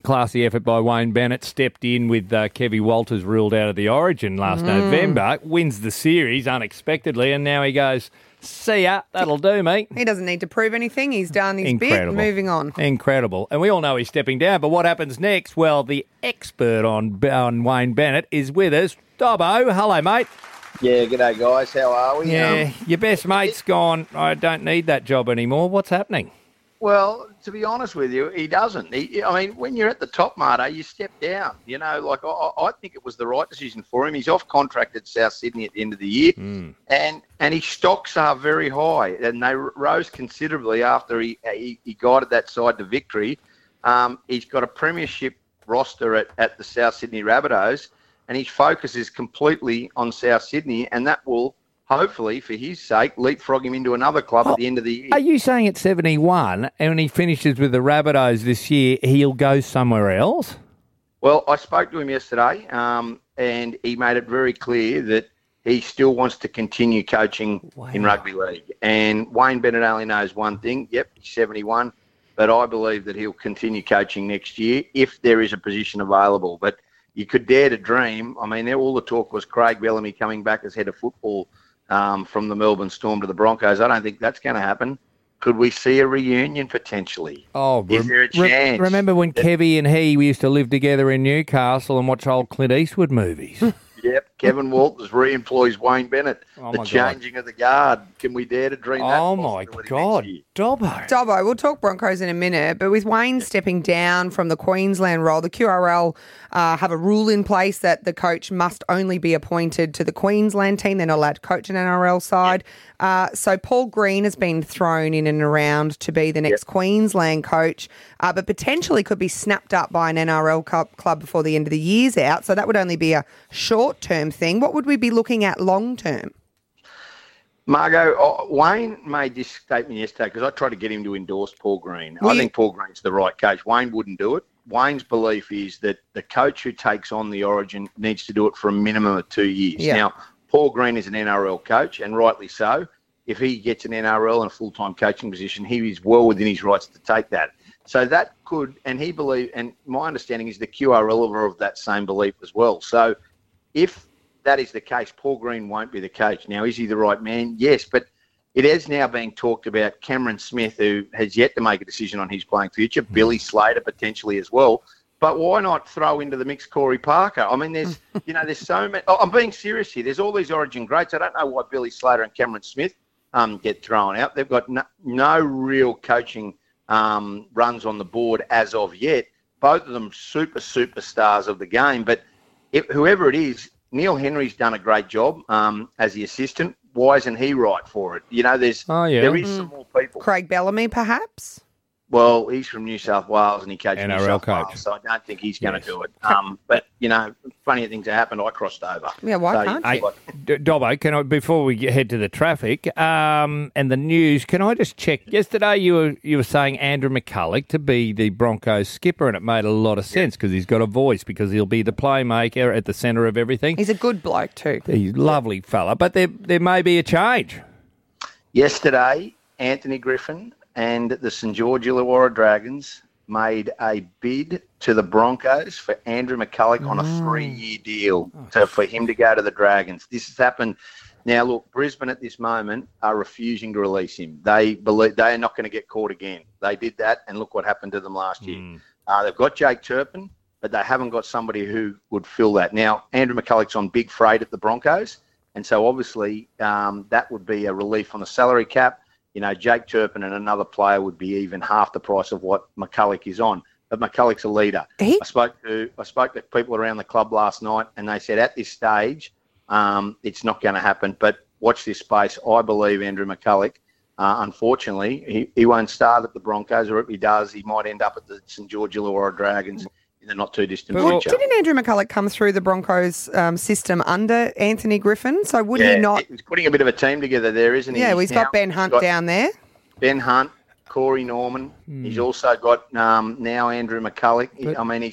classy effort by Wayne Bennett. Stepped in with Kevy Walters ruled out of the Origin last November. Wins the series unexpectedly, and now he goes, see ya, that'll do, mate. He doesn't need to prove anything. He's done his Incredible. bit. Moving on. Incredible. And we all know he's stepping down, but what happens next? Well, the expert on Wayne Bennett is with us. Dobbo, hello, mate. Yeah, g'day, guys. How are we? Yeah, your best mate's gone, I don't need that job anymore. What's happening? Well, to be honest with you, he doesn't. When you're at the top, Marto, you step down. I think it was the right decision for him. He's off contract at South Sydney at the end of the year, and his stocks are very high, and they rose considerably after he guided that side to victory. He's got a premiership roster at the South Sydney Rabbitohs, and his focus is completely on South Sydney, and that will hopefully, for his sake, leapfrog him into another club at the end of the year. Are you saying at 71, and when he finishes with the Rabbitohs this year, he'll go somewhere else? Well, I spoke to him yesterday, and he made it very clear that he still wants to continue coaching in rugby league. And Wayne Bennett only knows one thing. Yep, he's 71, but I believe that he'll continue coaching next year if there is a position available. But you could dare to dream. I mean, all the talk was Craig Bellamy coming back as head of football from the Melbourne Storm to the Broncos. I don't think that's going to happen. Could we see a reunion potentially? Oh, is there a chance? Remember when Kevy and we used to live together in Newcastle and watch old Clint Eastwood movies? Yep, Kevin Walters re-employs Wayne Bennett. Oh, the my changing of the guard. Can we dare to dream that? Oh, my God. Dobbo, we'll talk Broncos in a minute, but with Wayne stepping down from the Queensland role, the QRL have a rule in place that the coach must only be appointed to the Queensland team. They're not allowed to coach an NRL side. So Paul Green has been thrown in and around to be the next Queensland coach, but potentially could be snapped up by an NRL club before the end of the year's out. So that would only be a short-term thing. What would we be looking at long-term? Margot, Wayne made this statement yesterday because I tried to get him to endorse Paul Green. I think Paul Green's the right coach. Wayne wouldn't do it. Wayne's belief is that the coach who takes on the Origin needs to do it for a minimum of 2 years. Yeah. Now, Paul Green is an NRL coach, and rightly so. If he gets an NRL and a full-time coaching position, he is well within his rights to take that. So that could, and he believes, and my understanding is the QRL are of that same belief as well. So if that is the case, Paul Green won't be the coach. Now, is he the right man? Yes, but it is now being talked about Cameron Smith, who has yet to make a decision on his playing future, Billy Slater potentially as well. But why not throw into the mix Corey Parker? I mean, there's so many. I'm being serious here. There's all these Origin greats. I don't know why Billy Slater and Cameron Smith get thrown out. They've got no real coaching runs on the board as of yet. Both of them superstars of the game. But whoever it is, Neil Henry's done a great job as the assistant. Why isn't he right for it? There is some more people. Craig Bellamy, perhaps? Well, he's from New South Wales and he coaches NRL New South coach. Wales, so I don't think he's going to do it. But, funny things have happened. I crossed over. Yeah, why can't you? Dobbo, before we head to the traffic and the news, can I just check? Yesterday you were saying Andrew McCulloch to be the Broncos skipper, and it made a lot of sense because he's got a voice, because he'll be the playmaker at the centre of everything. He's a good bloke too. He's a lovely fella, but there may be a change. Yesterday, Anthony Griffin and the St George Illawarra Dragons made a bid to the Broncos for Andrew McCulloch on a 3-year deal for him to go to the Dragons. This has happened. Now, look, Brisbane at this moment are refusing to release him. They believe they are not going to get caught again. They did that, and look what happened to them last year. They've got Jake Turpin, but they haven't got somebody who would fill that. Now, Andrew McCulloch's on big freight at the Broncos, and so obviously that would be a relief on the salary cap. Jake Turpin and another player would be even half the price of what McCulloch is on. But McCulloch's a leader. I spoke to people around the club last night, and they said at this stage, it's not going to happen. But watch this space. I believe Andrew McCulloch, unfortunately, he won't start at the Broncos, or if he does, he might end up at the St George Illawarra Dragons in the not-too-distant future. Didn't Andrew McCulloch come through the Broncos system under Anthony Griffin? So would he not... He's putting a bit of a team together there, isn't he? Yeah, well, he's got Ben Hunt down there. Ben Hunt, Corey Norman. He's also got now Andrew McCulloch.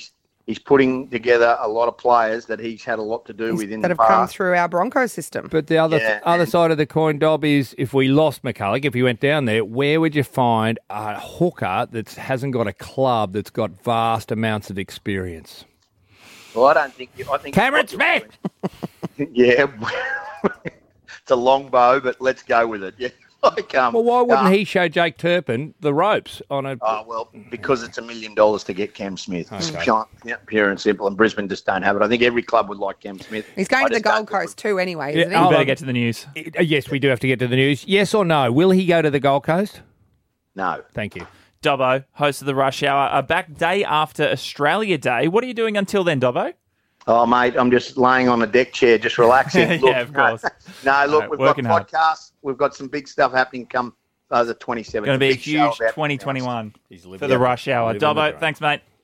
He's putting together a lot of players that he's had a lot to do with in that the have come past. through our Broncos system. But the other side of the coin, Dob, is if we lost McCulloch, if he went down there, where would you find a hooker that hasn't got a club that's got vast amounts of experience? Well, I think Cameron Smith! Yeah. It's a long bow, but let's go with it. Yeah. Well, why wouldn't he show Jake Turpin the ropes on a... Oh, well, because it's $1 million to get Cam Smith. Okay. Pure and simple, and Brisbane just don't have it. I think every club would like Cam Smith. He's going to the Gold Coast too anyway, isn't he? We better get to the news. Yes, we do have to get to the news. Yes or no? Will he go to the Gold Coast? No. Thank you. Dobbo, host of the Rush Hour, are back day after Australia Day. What are you doing until then, Dobbo? Oh, mate, I'm just laying on a deck chair, just relaxing. Yeah, of course. No, look, we've got working hard. podcasts. We've got some big stuff happening come the 27th. Going to be a big show huge about 2021 He's living for the it. Rush Hour. Living the Dobbo, dream. thanks, mate.